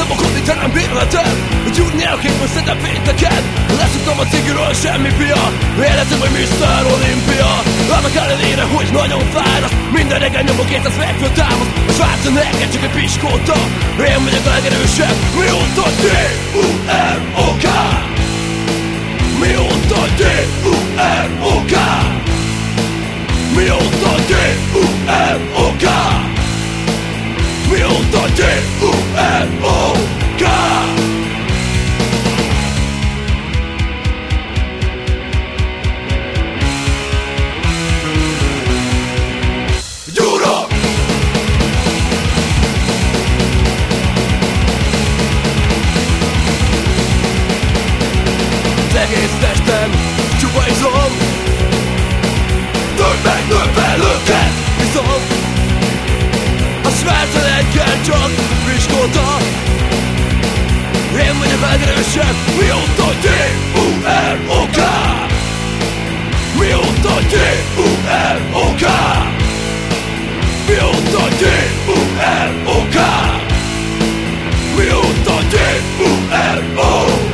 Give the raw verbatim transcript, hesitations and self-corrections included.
Nyomokon terem bérletem, gyúrni elképül szedem pénteken. Leszoktam a cigiről, semmi pia. Életem, hogy miszter Olimpia. Annak ellenére, hogy nagyon fáradt. Minden reggel nyomok értesz megföl támaszt. A Schwarzen neked csak egy piskóta. Én vagyok a legerősebb. Mióta D U R O K. Mióta D U R O K. Mióta D U R O K. Mióta D U R O K. Gyura! Az egész testem csupa izom. Több meg növelőket viszom. A Schwarzenegger csak piskóta. Én vagyok a legerősebb. Mióta D U R O K. Mióta D U R O K. Mióta D U R O K. Mióta D U R O K.